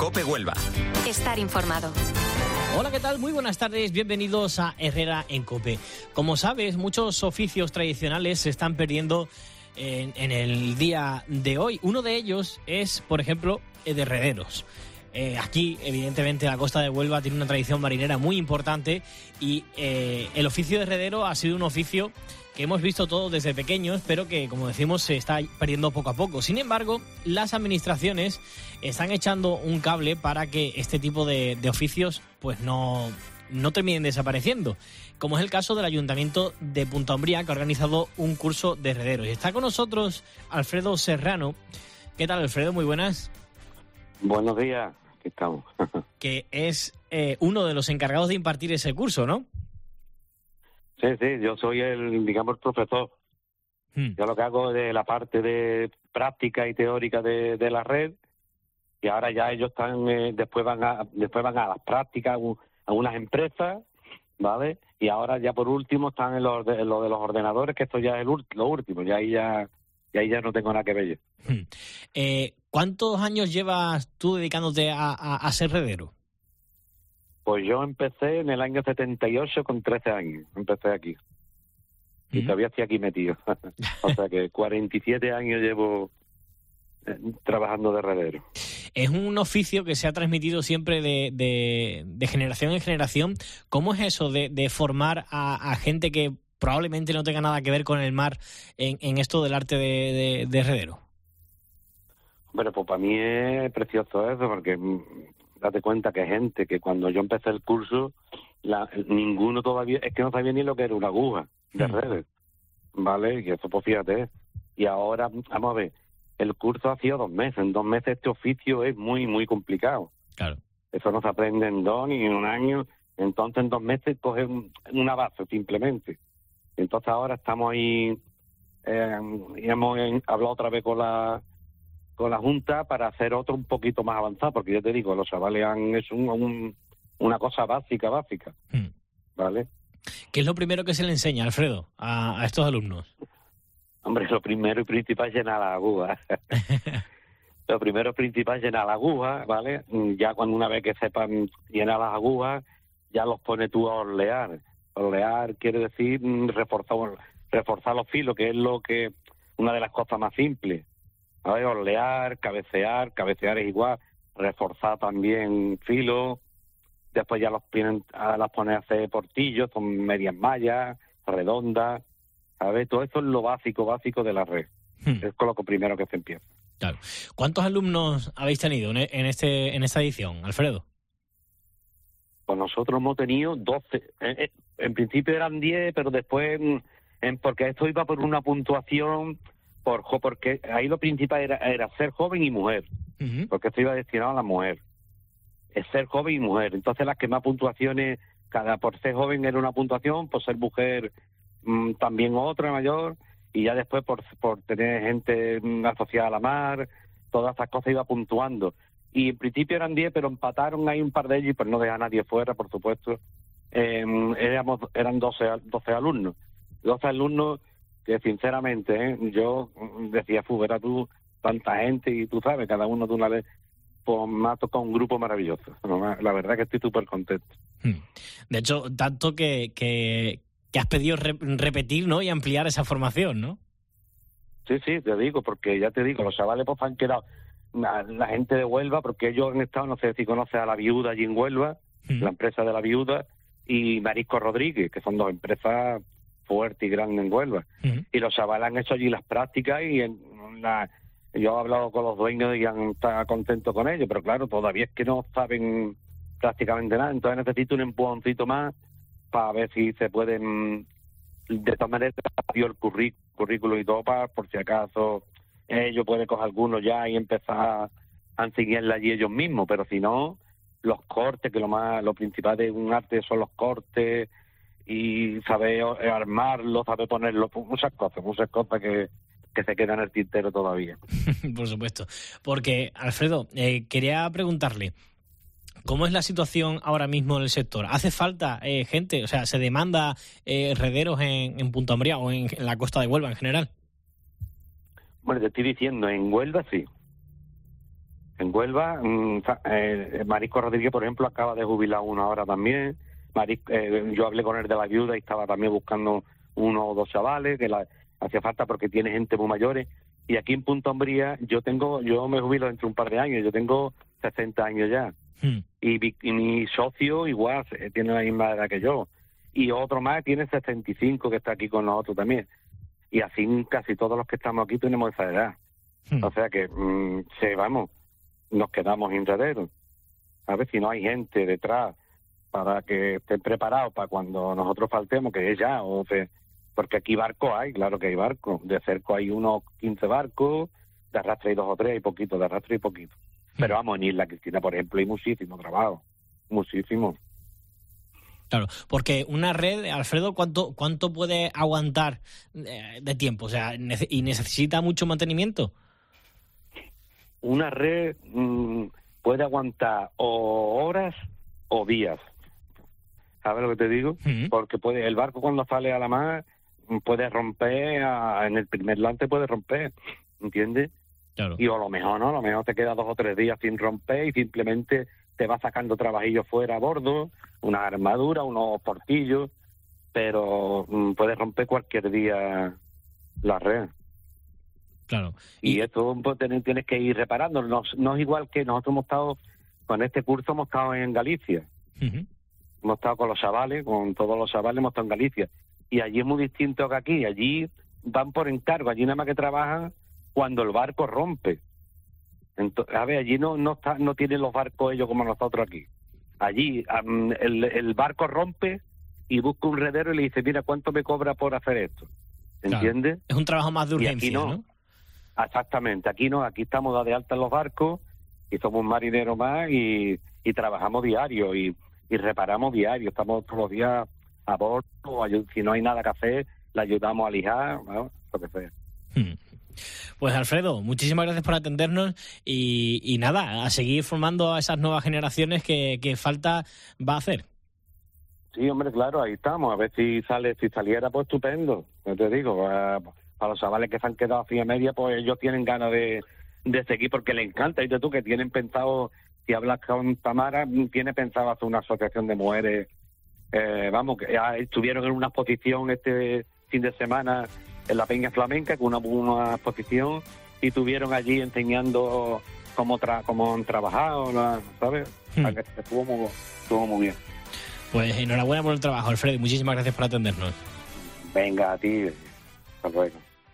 COPE Huelva. Estar informado. Hola, ¿qué tal? Muy buenas tardes, bienvenidos a Herrera en COPE. Como sabes, muchos oficios tradicionales se están perdiendo en el día de hoy. Uno de ellos es, por ejemplo, el de herederos. Aquí, evidentemente, la costa de Huelva tiene una tradición marinera muy importante y el oficio de heredero ha sido un oficio que hemos visto todos desde pequeños, pero que, como decimos, se está perdiendo poco a poco. Sin embargo, las administraciones están echando un cable para que este tipo de oficios pues no terminen desapareciendo, como es el caso del Ayuntamiento de Punta Umbría, que ha organizado un curso de herederos. Y está con nosotros Alfredo Serrano. ¿Qué tal, Alfredo? Muy buenas. Buenos días, aquí estamos. Que es uno de los encargados de impartir ese curso, ¿no? Sí, yo soy el profesor. Yo lo que hago es de la parte de práctica y teórica de la red, y ahora ya ellos están, después van a las prácticas a unas empresas, ¿vale? Y ahora ya por último están en lo de los ordenadores, que esto ya es lo último, y ahí ya no tengo nada que ver yo. ¿Cuántos años llevas tú dedicándote a ser heredero? Pues yo empecé en el año 78 con 13 años, empecé aquí. Y todavía estoy aquí metido. O sea que 47 años llevo trabajando de heredero. Es un oficio que se ha transmitido siempre de generación en generación. ¿Cómo es eso de formar a gente que probablemente no tenga nada que ver con el mar en esto del arte de heredero? Bueno, pues para mí es precioso eso, porque date cuenta que hay gente que cuando yo empecé el curso, ninguno todavía, es que no sabía ni lo que era una aguja de redes, ¿vale? Y eso, pues fíjate. Y ahora, vamos a ver, el curso ha sido 2 meses. En 2 meses este oficio es muy, muy complicado. Claro. Eso no se aprende en 2 ni en 1 año. Entonces en 2 meses coges una base simplemente. Entonces ahora estamos ahí, y hemos hablado otra vez con la Junta para hacer otro un poquito más avanzado, porque yo te digo, los chavales han hecho una cosa básica, ¿vale? ¿Qué es lo primero que se le enseña, Alfredo, a estos alumnos? Hombre, lo primero y principal es llenar la aguja. Lo primero y principal es llenar la aguja, ¿vale? Ya cuando una vez que sepan llenar las agujas, ya los pone tú a orlear. Orlear quiere decir reforzar los filos, que es una de las cosas más simples. A ver, orlear, cabecear es igual, reforzar también filo, después ya las pones a hacer portillos, son medias mallas, redondas, ¿sabes? Todo eso es lo básico de la red. Es con lo primero que se empieza. Claro. ¿Cuántos alumnos habéis tenido en esta edición, Alfredo? Pues nosotros hemos tenido 12. En principio eran 10, pero después, porque esto iba por una puntuación, porque ahí lo principal era ser joven y mujer, porque esto iba destinado a la mujer. Es ser joven y mujer. Entonces las que más puntuaciones, por ser joven era una puntuación, por ser mujer también otra mayor, y ya después por tener gente asociada a la mar, todas estas cosas iba puntuando. Y en principio eran 10, pero empataron ahí un par de ellos, y pues no deja a nadie fuera, por supuesto. Eran 12 alumnos. 12 alumnos que sinceramente, yo decía, era tú, tanta gente, y tú sabes, cada uno de una vez, pues me ha tocado un grupo maravilloso. La verdad que estoy súper contento. De hecho, tanto que has pedido repetir, ¿no? Y ampliar esa formación, ¿no? Sí, te digo, porque ya te digo, los chavales pues han quedado, la gente de Huelva, porque ellos han estado, no sé si conoces a La Viuda allí en Huelva, la empresa de La Viuda, y Marisco Rodríguez, que son 2 empresas fuerte y grande en Huelva. Y los chavales han hecho allí las prácticas, y yo he hablado con los dueños y han estado contentos con ellos, pero claro, todavía es que no saben prácticamente nada. Entonces necesito un empujoncito más para ver si se pueden, de todas maneras, dio el currículo y todo, por si acaso ellos pueden coger algunos ya y empezar a enseñarle allí ellos mismos, pero si no, los cortes, que lo principal de un arte son los cortes, y saber armarlo, saber ponerlo, muchas cosas que se quedan en el tintero todavía. Por supuesto. Porque, Alfredo, quería preguntarle, ¿cómo es la situación ahora mismo en el sector? ¿Hace falta gente? O sea, ¿se demanda herederos en Punta Umbría o en la costa de Huelva en general? Bueno, te estoy diciendo, en Huelva sí. En en Huelva, Marisco Rodríguez, por ejemplo, acaba de jubilar uno ahora también. Yo hablé con él de la viuda y estaba también buscando 1 o 2 chavales que hacía falta porque tiene gente muy mayores. Y aquí en Punta Umbría yo me jubilo dentro de un par de años, yo tengo 60 años ya. Y mi socio igual tiene la misma edad que yo. Y otro más tiene 65 que está aquí con nosotros también. Y así casi todos los que estamos aquí tenemos esa edad. O sea que, nos quedamos enredados. A ver si no hay gente detrás para que estén preparados para cuando nosotros faltemos, que es ya, porque aquí barcos hay, claro que hay barcos. De cerco hay unos 15 barcos, de arrastre hay 2 o 3, hay poquito, de arrastre hay poquito. Pero vamos, en Isla Cristina, por ejemplo, hay muchísimo trabajo, muchísimo. Claro, porque una red, Alfredo, ¿cuánto puede aguantar de tiempo? O sea, ¿y necesita mucho mantenimiento? Una red puede aguantar o horas o días. ¿Sabes lo que te digo? Porque el barco cuando sale a la mar puede romper, en el primer lance puede romper, ¿entiendes? Claro. Y a lo mejor no, a lo mejor te queda 2 o 3 días sin romper y simplemente te va sacando trabajillos fuera a bordo, una armadura, unos portillos, pero puede romper cualquier día la red. Claro. Y esto pues, tienes que ir reparando. No es igual que nosotros con este curso hemos estado en Galicia. Hemos estado con los chavales, con todos los chavales hemos estado en Galicia. Y allí es muy distinto que aquí. Allí van por encargo, allí nada más que trabajan cuando el barco rompe. Entonces, allí no tienen los barcos ellos como nosotros aquí. Allí el barco rompe y busca un redero y le dice, mira, ¿cuánto me cobra por hacer esto? ¿Entiendes? Claro. Es un trabajo más de urgencia, y aquí no. Exactamente, aquí no, aquí estamos de alta en los barcos y somos marineros más y trabajamos diario y reparamos diario, estamos todos los días a bordo, si no hay nada que hacer, le ayudamos a lijar, ¿no? Lo que sea. Pues Alfredo, muchísimas gracias por atendernos y nada, a seguir formando a esas nuevas generaciones que falta va a hacer. Sí, hombre, claro, ahí estamos, a ver si saliera, pues estupendo, yo te digo, para los chavales que se han quedado así a media, pues ellos tienen ganas de seguir porque les encanta, y tú que tienen pensado, si hablas con Tamara, tiene pensado hacer una asociación de mujeres, que ya estuvieron en una exposición este fin de semana en la Peña Flamenca, con una exposición, y estuvieron allí enseñando cómo han trabajado, ¿sabes? Estuvo muy bien. Pues enhorabuena por el trabajo, Alfredo, y muchísimas gracias por atendernos. Venga, a ti. Hasta luego.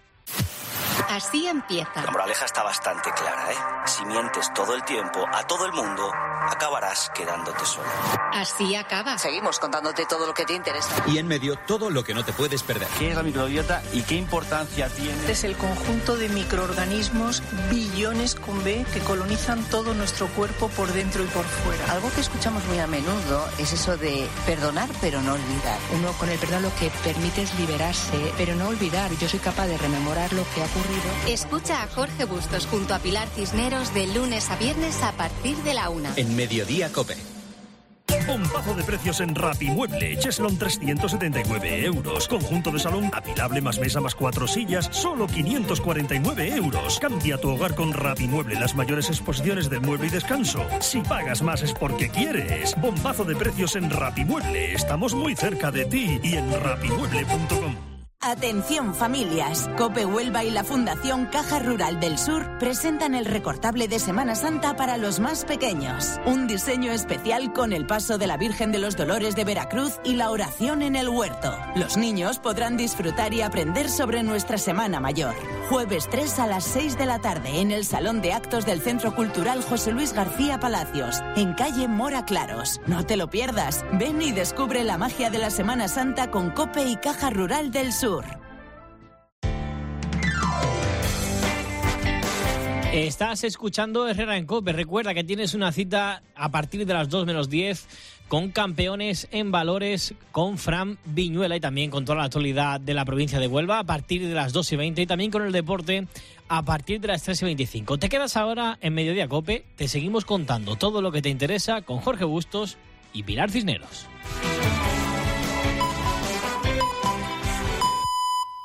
Así empieza. La moraleja está bastante clara, ¿eh? Si mientes todo el tiempo a todo el mundo, acabarás quedándote solo. Así acaba. Seguimos contándote todo lo que te interesa. Y en medio, todo lo que no te puedes perder. ¿Qué es la microbiota y qué importancia tiene? Es el conjunto de microorganismos, billones con B, que colonizan todo nuestro cuerpo por dentro y por fuera. Algo que escuchamos muy a menudo es eso de perdonar pero no olvidar. Uno con el perdón lo que permite es liberarse, pero no olvidar. Yo soy capaz de rememorar lo que ha ocurrido. Escucha a Jorge Bustos junto a Pilar Cisneros de lunes a viernes a partir de la 1. En Mediodía COPE. Bombazo de precios en Rapimueble. Cheslon 379 euros. Conjunto de salón apilable más mesa más 4 sillas, solo 549 euros. Cambia tu hogar con Rapimueble, las mayores exposiciones del mueble y descanso. Si pagas más es porque quieres. Bombazo de precios en Rapimueble. Estamos muy cerca de ti y en rapimueble.com. Atención familias, COPE Huelva y la Fundación Caja Rural del Sur presentan el recortable de Semana Santa para los más pequeños. Un diseño especial con el paso de la Virgen de los Dolores de Veracruz y la oración en el huerto. Los niños podrán disfrutar y aprender sobre nuestra Semana Mayor. Jueves 3 a las 6 de la tarde en el Salón de Actos del Centro Cultural José Luis García Palacios, en calle Mora Claros. No te lo pierdas, ven y descubre la magia de la Semana Santa con COPE y Caja Rural del Sur. Estás escuchando Herrera en COPE. Recuerda que tienes una cita a partir de las 2 menos 10 con campeones en valores con Fran Viñuela y también con toda la actualidad de la provincia de Huelva a partir de las 2:20 y también con el deporte a partir de las 3:25. Te quedas ahora en Mediodía COPE. Te seguimos contando todo lo que te interesa con Jorge Bustos y Pilar Cisneros.